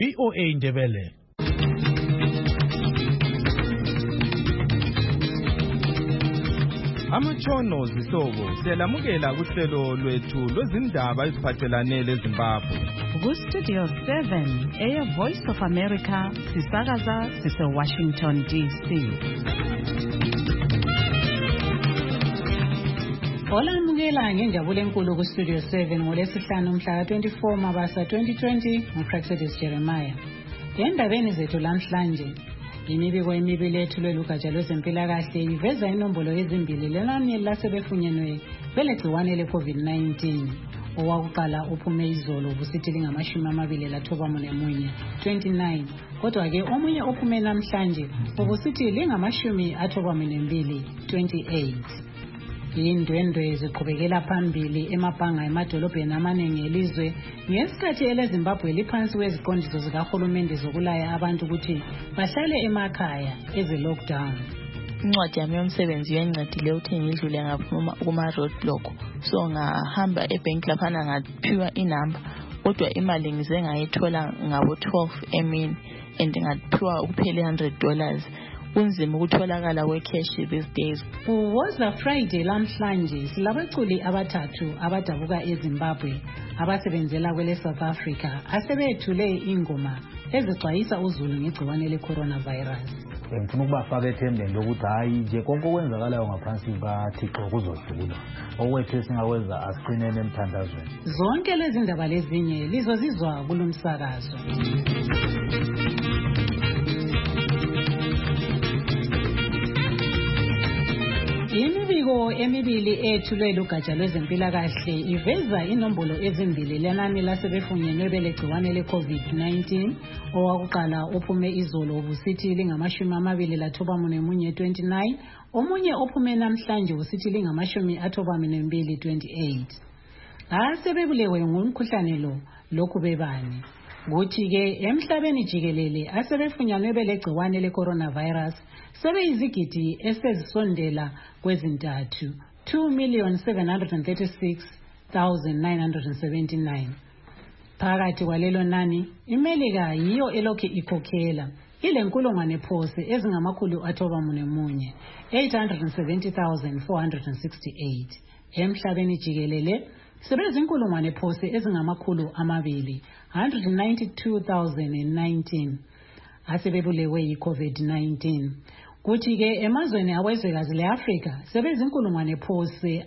VOA Ndebele. Amatshono zihlobo siyalamukela kuhlelo lwethu lwezindaba eziphathelane leZimbabwe. Studio 7 Air Voice of America sisakaza sise Washington DC. Olamukela ngenjabulo enkulu ku Studio 7 ngolesihlanu mhla ka-24 Mabasa 2020 nguPrexidis Jeremiah. Endabeni zethu lamhlanje imibiko emibili ethulwe lugatsha lwezempilakahle iveza inombolo ezimbili lenani lasebefunyenwe belegciwane le-COVID-19. Owakuqala uphume izolo busithi lingama-29 29, kodwa-ke omunye ophume namhlanje ubusithi lingama-92 28. Indwendwe ziqhubekela phambili emabhanga emadolobheni amaningi elizwe ngesikhathi eleZimbabwe liphansi kweziqondiso zikahulumende zokulaya abantu ukuthi bahlale emakhaya eze-lockdown. Incwadi yami yomsebenzi yancedile ukuthi ngidlule ngaphuma kuma-road block, so ngahamba ebhenki laphana ngaphiwa inamba, kodwa imali ngize ngayithola ngabo-12 emini and ngaphiwa ukuphela $100. Kunzima ukutholakala kwecash these days. Kuwoza Friday lamhlanje silabaculi abathathu abadabuka eZimbabwe abasebenzela kwele South Africa asebethule ingoma ezixwayisa uzulu ngegciwane le-coronavirus. Ngifuna ukubafaka ethembeni lokuthi hayi nje konke okwenzakalayo ngaphansi kukaThixo kuzodlula. Okwethu esingakwenza asiqinene emthandazweni. Zonke lezi ndaba lezinye lizozizwa kulomsakazo. Imibiko emibili ethulwe lugatsha lwezempilakahle iveza inombolo ezimbili lenani lasebefunyenwe belegciwane le-COVID-19. Owakuqala uphume izolo ubusithi lingama-29 29, omunye ophume namhlanje ubusithi lingama-92 28. Asebebulewe ngumkhuhlane lokhu bebani. Kuthi-ke emhlabeni jikelele asebefunyanwe belegciwane le-coronavirus sebeyizigidi esezisondela kwezintathu 2,736,979. Phakathi kwalelo nani iMelika yiyo elokhu ikhokhela ilenkulungwane phose ezingama-941 870,468. Emhlabeni jikelele sebezinkulungwane phose ezingama-200 192,019 asebebulewe yi-COVID-19. Kuthi-ke emazweni awezwekazi le-Afrika sebezinkulungwane phose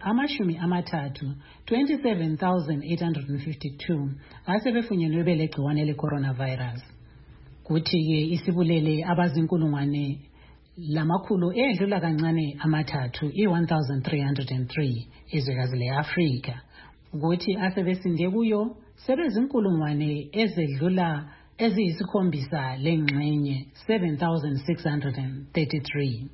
27,852 asebefunyenwe belegciwane le-coronavirus. Kuthi-ke isibulele abazinkulungwane lamakhulu edlula kancane amathathu i-1,303 ezwekazi le-Afrika. Kuthi asebesinde kuyo sebezinkulungwane ezedlula eziyisikhombisa lengxenye 7,633.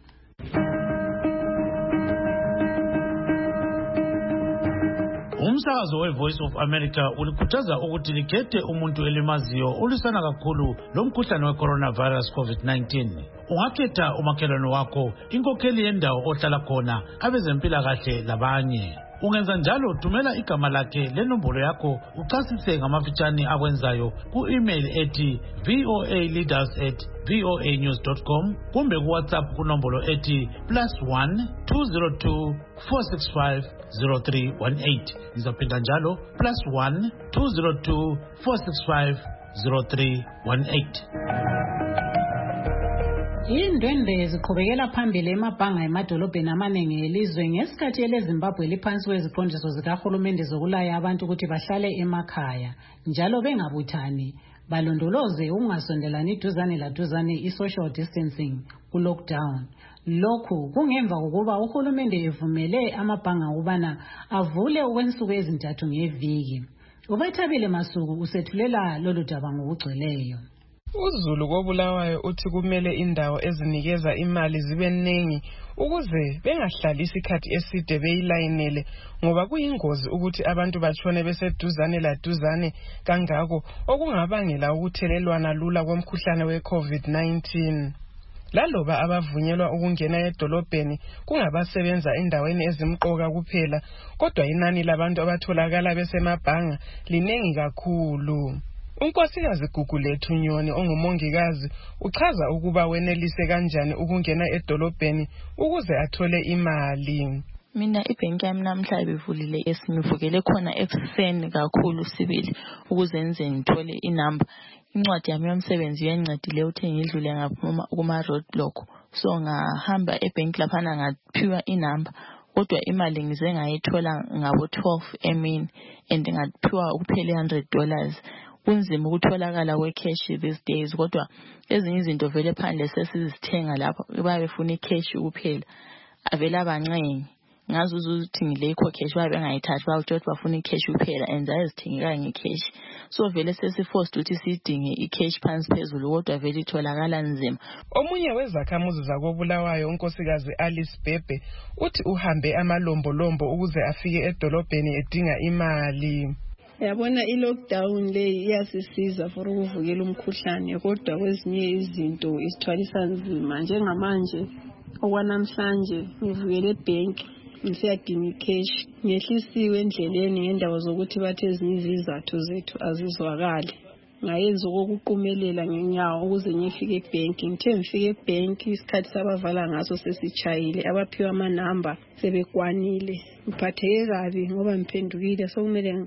Umsakazo we-Voice of America ulikhuthaza ukuthi likhethe umuntu elimaziyo olisana kakhulu lomkhuhlane we-coronavirus COVID-19. Ungakhetha umakhelwane wakho, inkokheli yendawo ohlala khona, abezempilakahle labanye. Ungenza njalo thumela igama lakhe lenombolo yakho uchasise ngamafitshane akwenzayo ku-email ethi voaleaders@voanews.com kumbe ku-WhatsApp kunombolo ethi +1 202 465 0318. Ngizophinda njalo +1 202 465 0318. Indwendwe ziqhubekela phambili emabhanga emadolobheni amaningi elizwe ngesikhathi eleZimbabwe liphansi kweziqondiso zikahulumende zokulaya abantu ukuthi bahlale emakhaya njalo bengabuthani balondoloze ukungasondelani duzane laduzane i-social distancing ku-lockdown. Lokhu kungemva kokuba uhulumende evumele amabhanga ukubana avule okwensuku ezintathu ngeviki. Ubethabile Masuku usethulela lolu daba ngokugcweleyo. UZulu koBulawayo uthi kumele indawo ezinikeza imali zibe ningi ukuze bengahlali isikhathi eside beyilayinele, ngoba kuyingozi ukuthi abantu batshone beseduzane laduzane kangako okungabangela ukuthelelwana lula komkhuhlane we-COVID-19. Laloba abavunyelwa ukungena edolobheni kungabasebenza endaweni ezimqoka kuphela, kodwa inani labantu abatholakala besemabhanga linengi kakhulu. Unkosikazi Gugulethu Nyoni ongumongikazi uchaza ukuba wenelise kanjani ukungena edolobheni ukuze athole imali. Mina ibhenki yami namhla bevulile esimivukele khona ekuseni kakhulu sibili ukuze nze ngithole inamba. Incwadi yami yomsebenzi yancedile ukuthi ngidlule ngaphuma kuma roadblock. So ngahamba ebhenki laphana ngaphiwa inamba. Kodwa imali ngize ngayithola ngabo 12 emini and ngaphiwa ukuphela $100. Kunzima ukutholakala kwecash these days kodwa ezinye izinto vele phandle sesizithenga lapha bayafuna icash kuphela. Avela abancengi ngazuza ukuthi ngilekho cash babengayithathi bawuthi bafuna icash kuphela and ayizithengeka ngecash. So vele sesiforced ukuthi sidinge icash phansi phezulu kodwa vele itholakala nzima. Omunye wezakhamuzi zakobulawayo unkosikazi Alice Bebe uthi uhambe amalombolombo ukuze afike edolobheni edinga imali. Yabona i-lockdown le iyasisiza for ukuvukela umkhuhlane kodwa kwezinye izinto isithwalisa nzima njengamanje okwanamhlanje ngivukele ebhenki ngisiyadinga icash ngehlisiwe endleleni ngendawo zokuthi bathe ezinye izizathu zethu azizwakali ngayenza ukuqumelela ngenyawo ukuze ngifike ebhenki. Ngithe ngifike ebhenki isikhathi sabavala ngaso sesitshayile abaphiwa amanamba sebekwanile. Ngiphatheke kabi ngoba ngiphendukile sokumele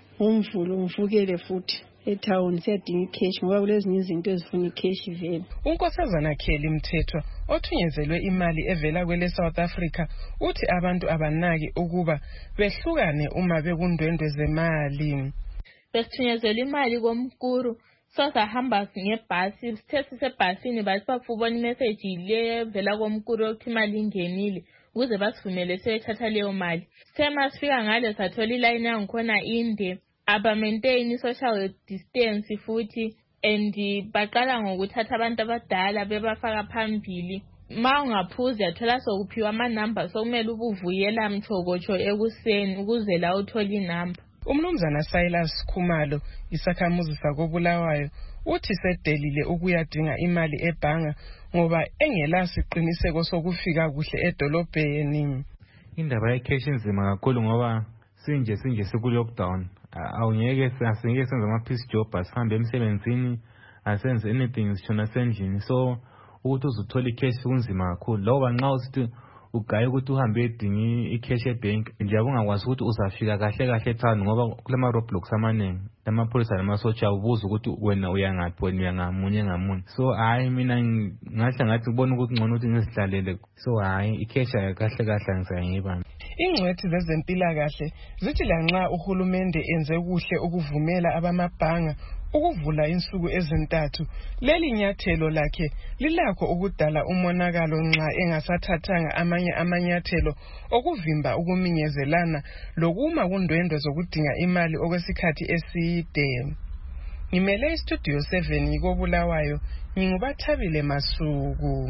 umvulo ngivukele futhi etown siyadinga icash ngoba kulezinye izinto ezifuna icash vele. Unkosazana Kelly Mthethwa othunyezelwe imali evela kwele South Africa uthi abantu abanaki ukuba behlukane uma bekundwendwe zemali. Besithunyezela imali komkuru sasahamba ngebhasi sithe sisebhasini bathi bafubona imessage le vela komkuru ukuthi imali ingenile ukuze basivumele siyothatha leyo mali. Sema sifika ngale sathola iline yangikhona inde aba maintain social distance futhi and baqala ngokuthatha abantu abadala bebafaka phambili. Ma ungaphuza yathola sokuphiwa amanamba sokumele ubuvuyela mthokotsho ekuseni ukuze la uthola inamba. Umnumzana Silas Khumalo isakhamuzi sakobulawayo uthi sedelile ukuyadinga imali ebhanga ngoba engela siqiniseko sokufika kuhle edolobheni. Indaba yecash nzima kakhulu ngoba sinje siku lockdown. Awungeke senze ama piece job asihambe emsebenzini asenze anything sishona sendlini so ukuthi uzuthola icash kunzima kakhulu loba nxa usithi ugaye ukuthi uhambe edinga icash ebank nje ungakwazi ukuthi uzafika kahle town ngoba kulama roadblocks amaningi lamapolisa namasotsha ubuza ukuthi wena uyangaphi wena uyangamunye ngamunye so hayi mina ngahle ngathi kubona ukuthi ngcono ukuthi ngizihlalele so hayi icash kahle ngisayibamba. Ingcwethi zezempilakahle zithi lanxa uhulumende enze kuhle ukuvumela abamabhanga ukuvula insuku ezintathu leli nyathelo lakhe lilakho ukudala umonakalo nxa engasathathanga amanye amanyathelo okuvimba ukuminyezelana lokuma kundwendwe zokudinga imali okwesikhathi eside. Ngimele istudio 7 ngikobulawayo ngingubathabile Masuku.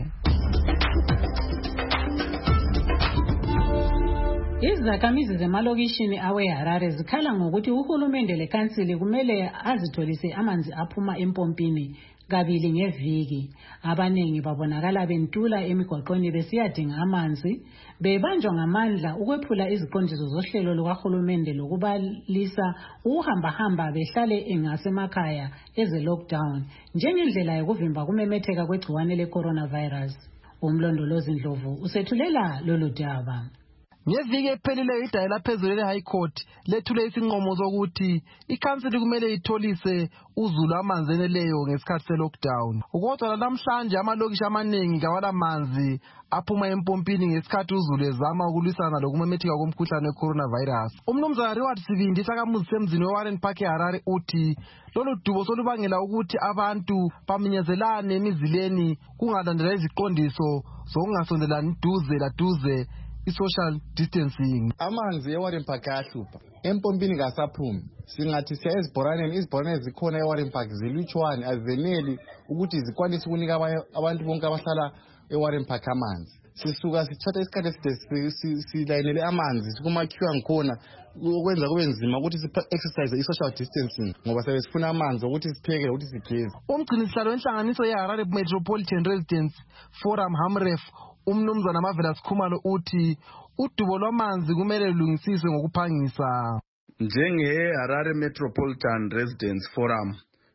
Izakhamizi zemalokishini aweHarare zikhala ngokuthi uhulumende lekhansili kumele azitholise amanzi aphuma empompini kabili ngeviki. Abanengi babonakala bentula emigwaqweni besiyadinga amanzi, bebanjwa ngamandla ukwephula iziqondiso zohlelo lukahulumende lokubalisa uhamba behlale engasemakhaya eze lockdown njengendlela yokuvimba kumemetheka kwegciwane le-coronavirus. Umlondolozi Ndlovu usethulela lolu daba. Ngeviki ephelileyo idaya laphezulu le-High Court lethule isinqumo sokuthi ikhansili kumele itholise uzulu amanzi eneleyo ngesikhathi se-lockdown. Kodwa namhlanje amalokishi amaningi kawala manzi aphuma empompini ngesikhathi uzulu ezama ukulwisana lokumemetheka komkhuhlane we-coronavirus. Umnumzana Reward Sibindi isakhamuzi semzini weWarren Park eHarare uthi lolu dubo solubangela ukuthi abantu baminyezelane emizileni kungalandelwa iziqondiso zokungasondelani duze social distancing. Amanzi eWarren Park ayahlupha. Empompini kasaphumi. Singathi siya izibhoraneni zikhona eWarren Park zilutshwane azeneli ukuthi zikwanise ukunika abantu bonke abahlala eWarren Park amanzi. Sisuka sithatha isikhathi eside silayinele amanzi sikumakhiwa ngikhona ukwenza kube nzima ukuthi si-exercise i-social distancing ngoba sifuna amanzi ukuthi sipheke ukuthi sigeze. Umgcinisihlalo wenhlanganiso yeHarare Metropolitan Residents Forum HAMREF umnumzana Marvelous Khumalo uthi udubo lwamanzi kumele lulungisiswe ngokuphangisa. NjengeHarare Metropolitan Residents Forum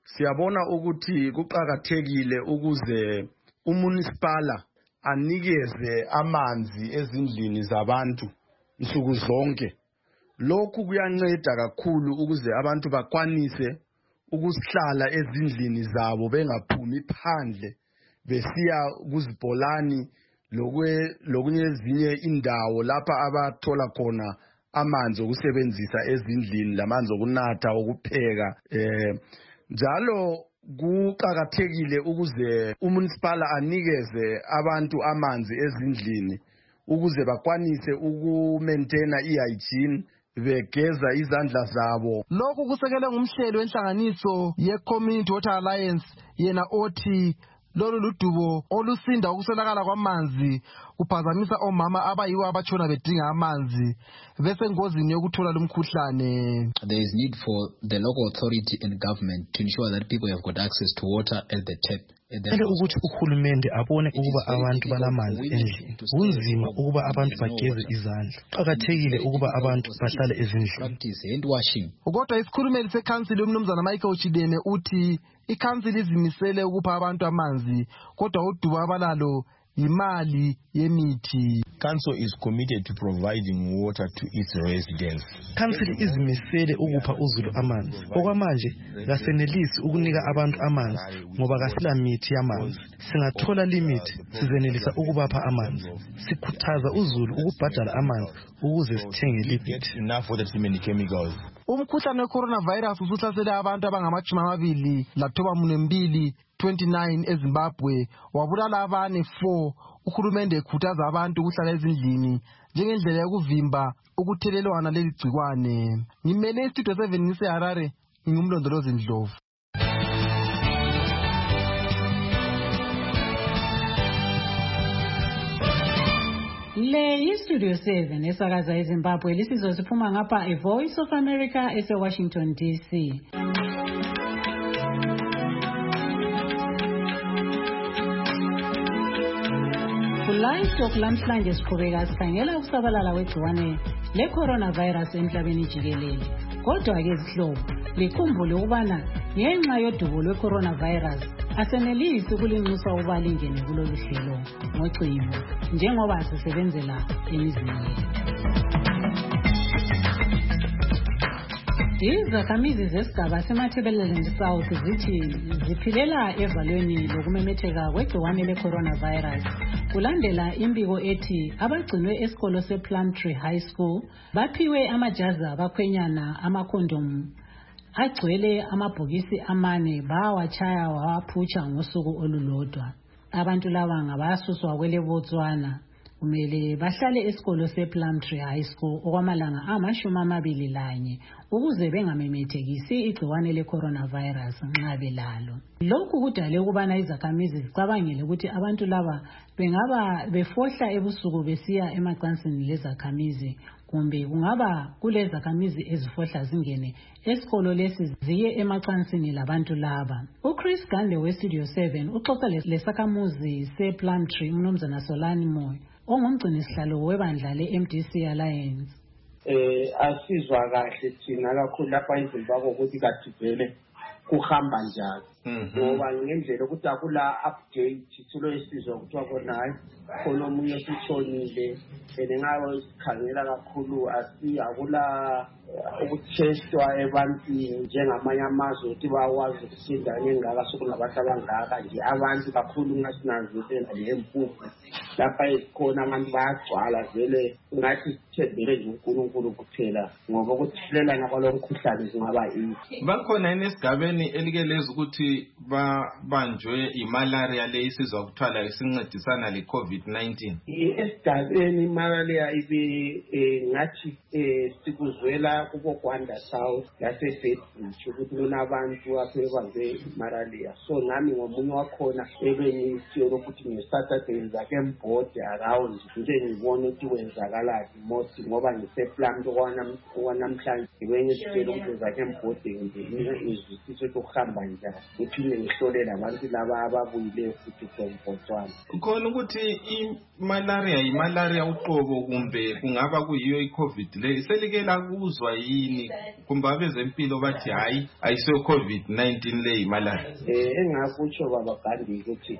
siyabona ukuthi kuqhakathekile ukuze umunicipala anikeze amanzi ezindlini zabantu nsuku zonke. Lokhu kuyanceda kakhulu ukuze abantu bakwanise ukuhlala ezindlini zabo bengaphumi phandle besiya kuzibholani lokunye ezinye indawo lapha abathola khona amanzi okusebenzisa ezindlini lamanzi okunatha okupheka. Njalo kuqhakathekile ukuze umunicipala anikeze abantu amanzi ezindlini ukuze bakwanise ukumaintaina hygiene begeza izandla zabo. Lokhu kusekelwe ngumhlelo wenhlanganiso ye-Community Water Alliance yena othi lolu ludubo olusinda ukuswelakala kwamanzi kuphazamisa omama abayiwo abatshona bedinga amanzi besengozini yokuthola lumkhuhlane. There is need for the local authority and government to ensure that people have got access to water at the tap. Kumele ukuthi uhulumende abone ukuba abantu banamanzi endlini. Kunzima ukuba abantu bageze izandla. Kuqakathekile ukuba abantu bahlale ezindlini. Kodwa isikhulumeli sekhansili umnumzana Michael Chidene uthi ikhansili izimisele ukupha abantu amanzi kodwa udubo abalalo imali yemithi. Council is committed to providing water to its residents. Council izimisele ukupha uzulu amanzi. Okwamanje kasenelisi ukunika abantu amanzi ngoba kasila mithi yamanzi. Singathola limit sizenelisa ukubapha amanzi. Sikhuthaza uzulu ukubhadala amanzi ukuze sithenge limit. Enough for the chemicals. Umkhuhlane we-coronavirus usuhlasele abantu abangama-22 29 eZimbabwe wabulala abane 4. Uhulumende ekhuthaza abantu ukuhlala ezindlini njengendlela yokuvimba ukuthelelwana leli gcikwane. Ngimele istudio 7 ngiseHarare, ngingumlondolozi Ndlovu. Le istudio 7 esakaza eZimbabwe lisizwe siphuma ngapha eVoice of America eseWashington DC. Livestock lamhlanje siqhubeka sikhangela ukusabalala kwegciwane le-coronavirus emhlabeni jikelele. Kodwa ke zihlobo, likhumbule ukubana ngenxa yodubo lwe-coronavirus asenelisi ukulinxusa ukuba lingene kulolu hlelo ngocingo njengoba sisebenzela emizini yethu. Izakhamizi zesigaba seMatabeleland South zithi ziphilela evalweni lokumemetheka kwegciwane le-coronavirus kulandela imbiko ethi abagcinwe esikolo sePlumtree High School baphiwe amajazi abakhwenyana amakhondomu agcwele amabhokisi amane bawatshaya wawaphutsha ngosuku olulodwa. Abantu laba ngabasuswa kwele Botswana kumele bahlale esikolo sePlumtree High School okwamalanga 21 ukuze bengamemethekisi igciwane le-coronavirus nxa belalo. Lokhu kudale ukubana izakhamizi zicabangele ukuthi abantu laba bengaba befohla ebusuku besiya emacansini lezakhamizi kumbe kungaba kulezakhamizi ezifohla zingene esikolo lesi ziye emacansini labantu laba. uChris Gande weStudio 7 uxoxa lesakhamuzi sePlumtree umnumzana Solani Moyo ongumgcini sihlalo webandla le-MDC Alliance. Asizwa kahle thina kakhulu lapha eZimbabwe ukuthi kathi vele kuhamba njani ngoba ngendlela ukuthi akula update silo esizwa kuthiwa khona hayi khona omunye sitshonile ngawo sikhangela kakhulu akula ukutestwa ebantwini njengamanye amazwe ukuthi bakwazi ukusinda ngengaka sokunabantu abangaka nje abantu kakhulu ngasinanzela lempuphu lapha esikhona abantu bayagcwala vele ngathi sithembele nje uNkulunkulu kuphela ngoba ukuthelelana kwalo mkhuhlane zingaba yini. Bakhona esigabeni elikeleza ukuthi banjwe imalaria le isizwa kuthwala isincedisana le-COVID-19. Esigabeni imalaria ibe ngathi sikuzwela kubo Gwanda South laseBedford ukuthi kunabantu asebanjwe imalaria. So nami ngomunye wakhona ebenisiyelo ukuthi ngeSaturday ngizake embode around nje ngibone ukuthi wenzakalayo most ngoba ngiseplan okwanamhlanje ngibenye isicelo ukuthi ngizake embode ngizwisise ukuhamba njani ngiphinde ngihlole labantu laba ababuyileyo futhi from Botswana. Khona ukuthi imalaria uqobo kumbe kungaba kuyiyo iCovid le selike lakuzwa yini kumbe abezempilo bathi hayi ayiso COVID-19 le imalaria? Engakutsho baba Gandhi ukuthi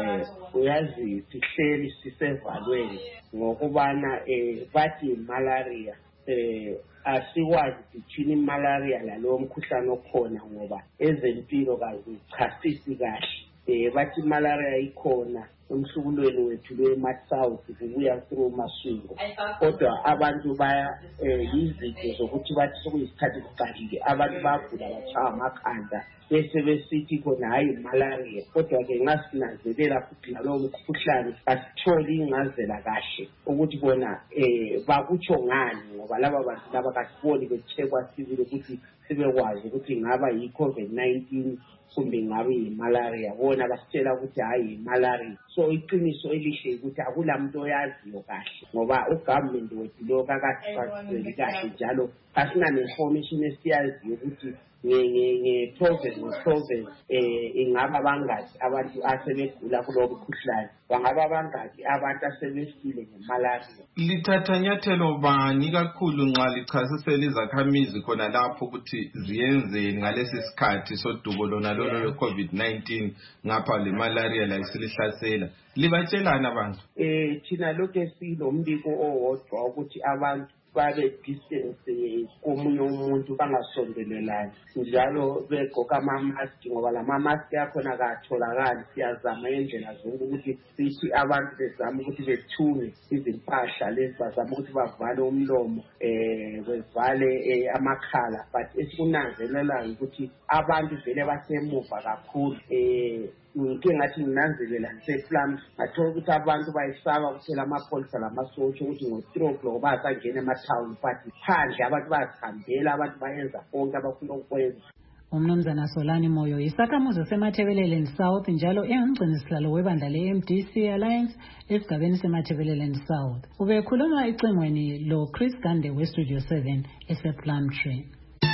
uyazi sihleli sisevalweni ngokubana bathi malaria asikwazi kuthini malaria lalo mkhuhlane okhona ngoba ezempilo kazichasisi kahle bathi malaria ikhona emhlubulweni wethu lweMatsouth kubuya through Maswingo kodwa abantu baya izinto zokuthi bathi sokuyisikhathi siqalile abantu bagula bachaya amakhanda bese besithi khona hayi malaria kodwa ke ngasinanzelela futhi lalo mkhuhlane asitholi ingazela kahle ukuthi bona bakutsho ngani ngoba laba bantu laba kasiboni bechekwa sibili ukuthi sibekwazi ukuthi ngaba yi-COVID-19 kumbe ngabe yimalaria bona basitshela ukuthi hayi malaria. So iqiniso elihle ukuthi akulamuntu oyaziyo kahle ngoba ugovernment wethu lo kakasifakeli kahle njalo asina information esiyaziyo ukuthi nge-province ingaba bangaki abantu asebegula kulo mkhuhlane bangaba bangaki abantu asebefile ngemalaria. Lithatha nyathelo bani kakhulu nxa lichasisela izakhamizi khona lapho ukuthi ziyenzeni ngalesi sikhathi sodubo lona lolo lwe-COVID-19 ngapha le malaria la isilihlasela libatshelana abantu? Thina lokhu esilombiko owodwa ukuthi abantu babe distance komunye umuntu bangasondelelani njalo begqoka ama-mask ngoba lama-mask akhona katholakali. Siyazama indlela zonke ukuthi sithi abantu bezama ukuthi bethunge izimpahla lezi bazama ukuthi bavale umlomo bevale amakhala but esikunanzelelayo ukuthi abantu vele basemuva kakhulu. Ngike ngathi nginanzelela ngiseplum ngathola ukuthi abantu bayisaba ukuthela amapholisa lamasotsha ukuthi ngo-3 o'clock basangena emathawuni but phandle abantu bazihambela abantu bayenza konke abafuna ukwenza. Umnumzana Solani Moyo isakhamuzi seMathebeleleni South njalo engumgcinisihlalo webandla le-MDC Alliance esigabeni seMathebeleleni South. Ubekhuluma ecingweni lo Chris Gande we-Studio 7 esePlumtree.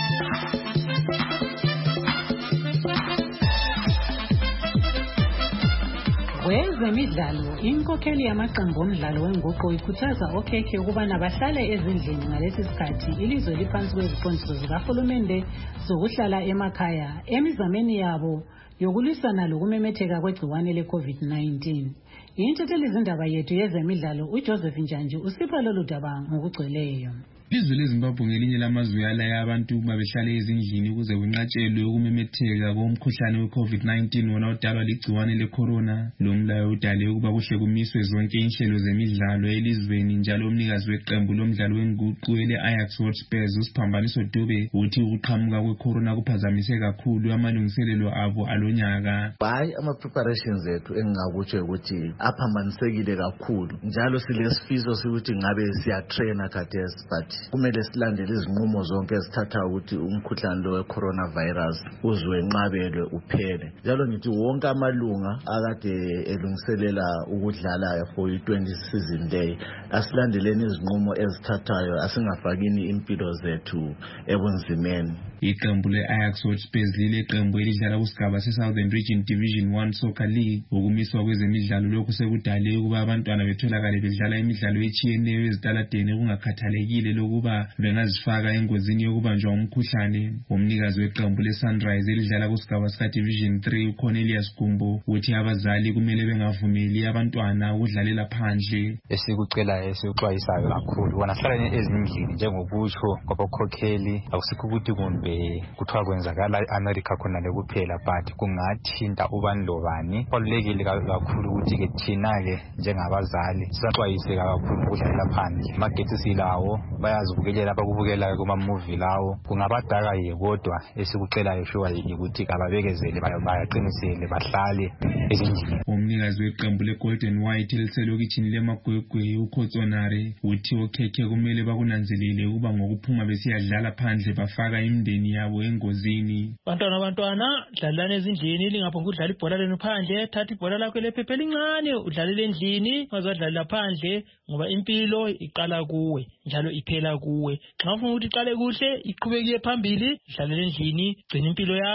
Kwezemidlalo inkokheli yamaqembu omdlalo wenguqu ikhuthaza okhekhe ukubana bahlale ezindlini ngalesi sikhathi ilizwe liphansi kweziqondiso zikahulumende zokuhlala emakhaya emizameni yabo yokulwisana lokumemetheka kwegciwane le-COVID-19. Intatheli izindaba yethu yezemidlalo uJoseph Njanji usipha lolu daba ngokugcweleyo. Izwe leZimbabwe ngelinye lamazwe alaya abantu ukuba behlale ezindlini ukuze kunqatshelwe ukumemetheka komkhuhlane we-COVID-19 wona udalwa ligciwane le-corona. Lo mlayo udale ukuba kuhle kumiswe zonke inhlelo zemidlalo elizweni njalo umnikazi weqembu lomdlalo wenguqu ele-Ajax Hotspurs uSiphambaniso Dube uthi ukuqhamuka kwe-corona kuphazamise kakhulu amalungiselelo abo alonyaka. Hayi ama-preparations ethu engingakutsho ukuthi aphambanisekile kakhulu njalo silesifiso sokuthi ngabe siyatraina khathesi but kumele silandele izinqumo zonke ezithatha ukuthi umkhuhlane lo we-coronavirus uzwenqabelwe uphele. Njalo ngithi wonke amalunga akade elungiselela ukudlala for i-20 season day asilandeleni izinqumo ezithathayo asingafakini impilo zethu ebunzimeni. Iqembu le-Ajax Hotspurs lileqembu elidlala kusigaba se-Southern Region Division 1 Soccer League. Ukumiswa kwezemidlalo lokhu sekudale ukuba abantwana betholakale bedlala imidlalo etshiyeneyo ezitaladeni kungakhathalekile lokuba bengazifaka engozini yokubanjwa umkhuhlane. Umnikazi weqembu le-Sunrise elidlala kusigaba sika-Division 3 uCornelius Gumbo uthi abazali kumele bengavumeli abantwana ukudlalela phandle. Esikucelayo esikuxwayisayo kakhulu bona hlala ezindlini njengokutsho kwabakhokheli akusikho ukuthi kumbe kuthiwa kwenzakala e-America khona le kuphela but kungathinta ubani lobani. Kubalulekile kakhulu ukuthi-ke thina-ke njengabazali sisaxwayise kakhulu ukudlalela phandle. Amagetsi silawo bayazibukelela abakubukelayo kuma-movie lawo kungabadaka kodwa esikucelayo shuwa ukuthi kababekezele bayaqinisele bahlale ezindlini. Umnikazi weqembu le-Golden White eliselokitshini leMagwegwe uKhotsonare uthi okhekhe kumele bakunanzelele ukuba ngokuphuma besiyadlala phandle bafaka imindeni yabo engozini. Bantwana dlalani ezindlini lingaphonga udlala ibhola lenu phandle. Thatha ibhola lakho lephepha elincane udlalele endlini ungazodlalela phandle ngoba impilo iqala kuwe njalo iphela kuwe. Xa ufuna ukuthi iqale kuhle iqhubeke phambili dlalela endlini gcina impilo yakho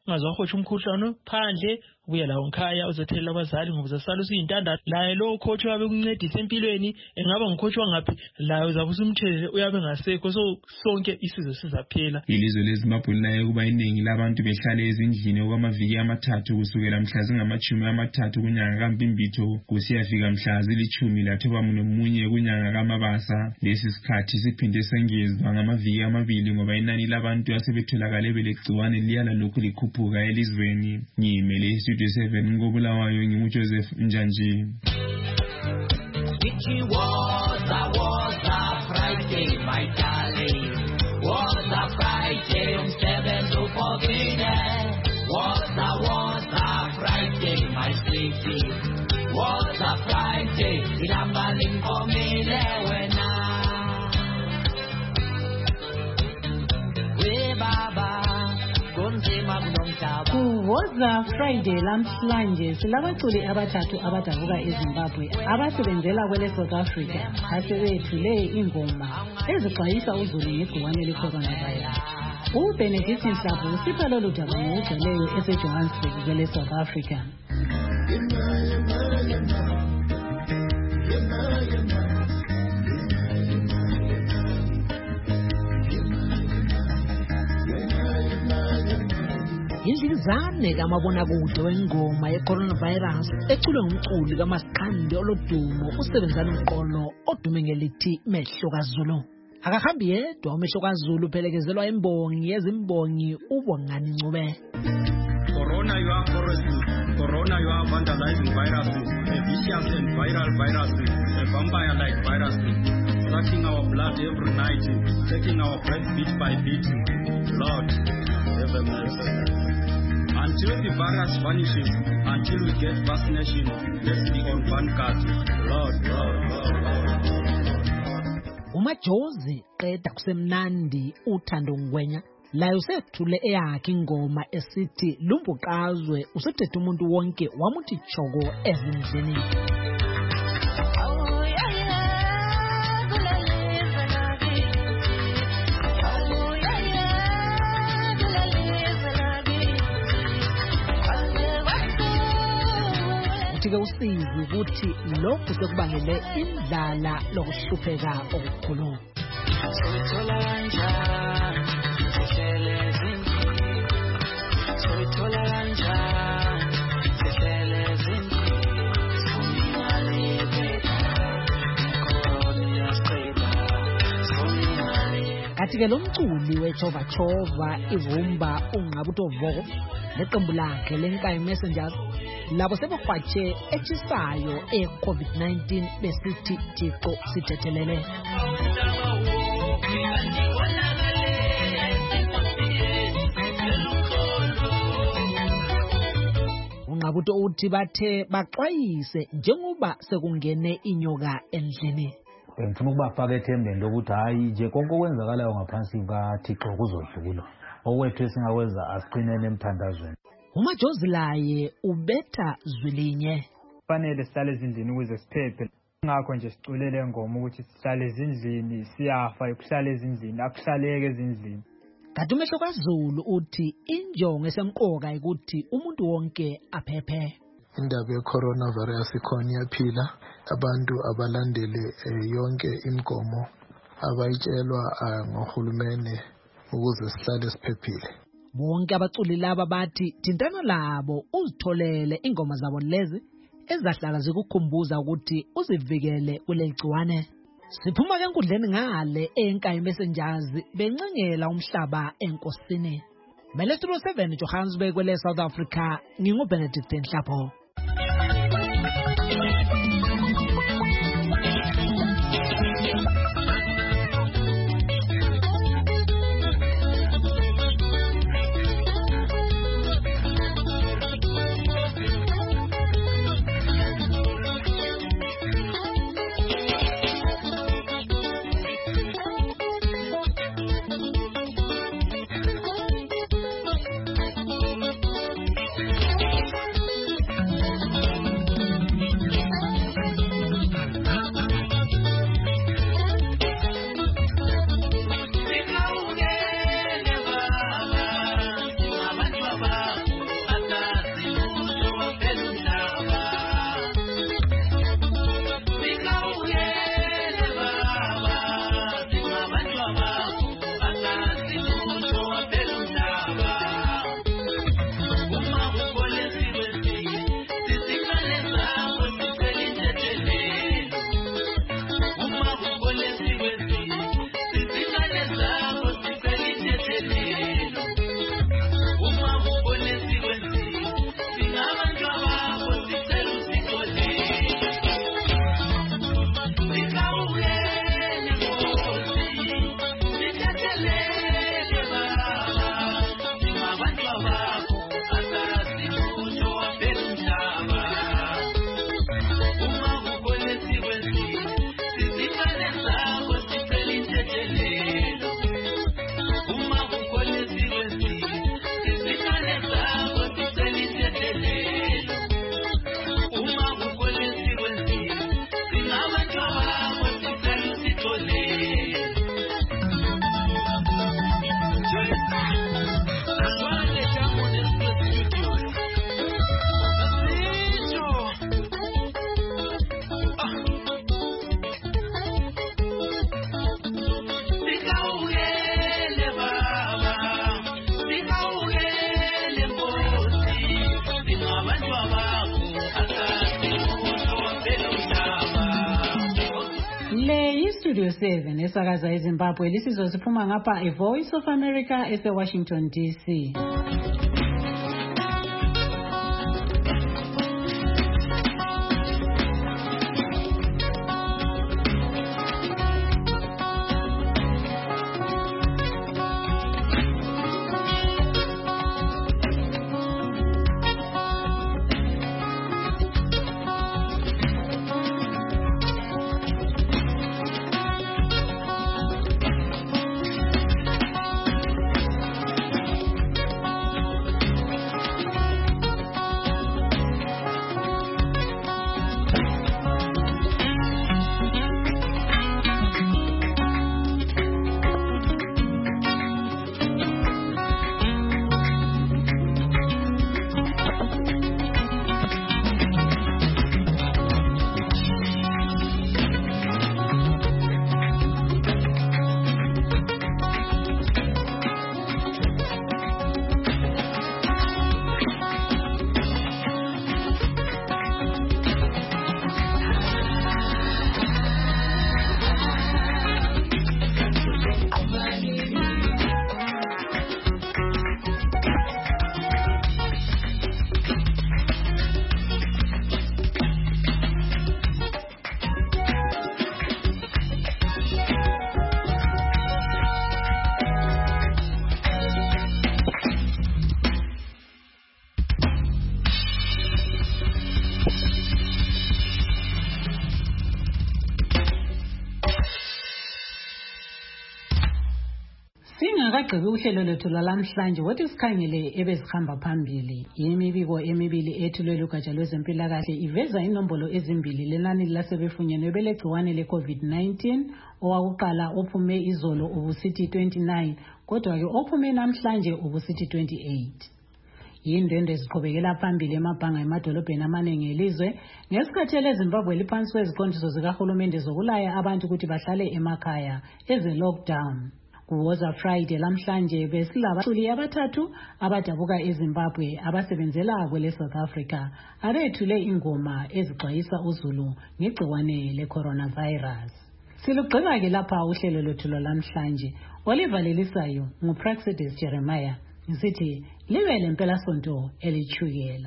ungaze wahotsha umkhuhlane phandle ubuye lawo nkhaya uzothelela abazali ngoba uzasala usuyintanda laye lo coach wabe kuncedisa empilweni engaba ngcoach wangaphi laye uzabe usumthelele uyabe ngasekho so sonke isizwe sizaphela. Ilizwe leZimbabwe linayo kuba iningi labantu behlale ezindlini okwamaviki amathathu kusukela mhla zingama-30 kunyanga kaMbimbitho kusiyafika mhla zili-14 kunyanga kaMabasa. Lesi sikhathi siphinde sengezwa ngamaviki amabili ngoba inani labantu asebetholakale belegciwane liyala lokhu likhuphuka elizweni. Ngiyimele Studio 7 ngoBulawayo nginguJoseph Njanji. It was a Friday, my darling. Was a Friday, 7 to 14. Was a Friday, my sweetie. Was a Friday, in a morning for me there when Kuwoza Friday lamhlanje silabaculi abathathu abadabuka eZimbabwe abasebenzela kwele South Africa asebethule ingoma ezixwayisa uzulu ngegciwane le-coronavirus. uBenedict Nhlapo usipha lolu daba ngokugcweleyo eseJohannesburg kwele South Africa. Indlizane kamabonakude wengoma ye-coronavirus eculwe ngumculi kaMaskandi olodumo uSebenzani Mqolo odume ngelithi Mehlo kaZulu. Akahambi yedwa uMehlo kaZulu phelekezelwa imbongi yezimbongi uBongani Ncube. Corona, you are corrosive. Corona, you are vandalizing viruses, a vicious and viral virus, a vampire-like virus, sucking our blood every night, taking our breath beat by beat. Lord, have mercy. Until the virus vanishes, until we get vaccination, let's be on vanguard. Lord, Lord, Lord, Lord. Umajozi qeda kusemnandi uThando Ngwenya layo sethule eyakhe ingoma esithi Lumbuqazwe usuthethe umuntu wonke wamuthi choko ezindlini. Uthike usizi ukuthi lokhu sekubangele indlala lokuhlupheka okukhulu. Kathi-ke lo mculi wechova chova ivumba uNqabuto Voko neqembu lakhe leNkayi Messengers labo sebehwatshe echisayo e-COVID-19 besithi Thixo sithethelele. uNqabuto uthi bathe baxwayise njengoba sekungene inyoka endlini. Ngifuna ukubafaka ethembeni lokuthi hayi nje konke okwenzakalayo ngaphansi kaThixo kuzodlula. Okwethu esingakwenza asiqinele emthandazweni. uMajozi laye ubetha Zwilinye. Fanele sihlale ezindlini ukuze siphephe. Ngakho nje siculele ngoma ukuthi sihlale ezindlini siyafa ukuhlala ezindlini akuhlaleke ezindlini. Kanti uMehlo kaZulu uthi injongo esemqoka ukuthi umuntu wonke aphephe. Indaba ye-coronavirus ikhona iyaphila, abantu abalandele yonke imigomo abayitshelwa ngohulumeni ukuze sihlale siphephile. Bonke abaculi laba bathi thintana labo uzitholele ingoma zabo lezi ezahlala zikukhumbuza ukuthi uzivikele kulegciwane. Siphuma ke enkundleni ngale eNkayi Messengers bencengela umhlaba enkosini. Mele Studio 7 Johannesburg kwele South Africa nginguBenedict Nhlapo. Le iStudio 7 esakaza eZimbabwe lisizosiphuma ngapha eVoice of America eseWashington DC. Singakagqibi uhlelo lethu lalamhlanje wothi sikhangele ebezihamba phambili. Imibiko emibili ethulwe lugatsha lwezempilakahle iveza inombolo ezimbili lenani lasebefunyenwe belegciwane le-COVID-19. Owakuqala ophume izolo ubusithi 29, kodwa ke ophume namhlanje ubusithi 28. Yindwendwe ziqhubekela phambili emabhanga emadolobheni amanengi elizwe ngesikhathi eleZimbabwe liphansi kweziqondiso zikahulumende zokulaya abantu ukuthi bahlale emakhaya eze-lockdown. Kuwoza Friday lamhlanje besilabaculi abathathu abadabuka eZimbabwe abasebenzela kwele South Africa abethule ingoma ezixwayisa uzulu ngegciwane le-coronavirus. Silugqiba ke lapha uhlelo lwethu lamhlanje. Olivalelisayo nguPraxedis Jeremiah ngisithi libe lempela sonto elichukela.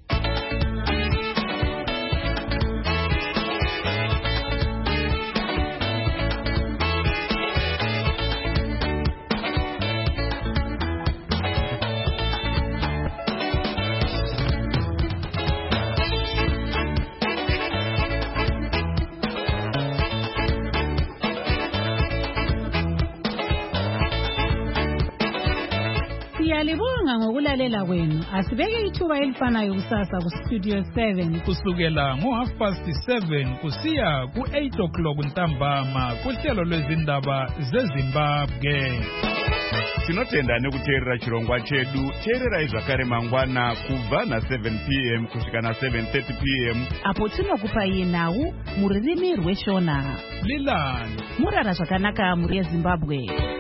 Siyalibonga ngokulalela kwenu. Asibeke ithuba elifanayo kusasa kuStudio 7 kusukela ngo7:30 kusiya ku8 ntambama kuhlelo lwezindaba zeZimbabwe. Tinotenda nekuteerera chirongwa chedu. Teererai zvakare mangwana kubva na7 p.m. kusvika na7:30 p.m. apo tinokupai nhau mururimi rweshona. Lilani murara zvakanaka muri yeZimbabwe.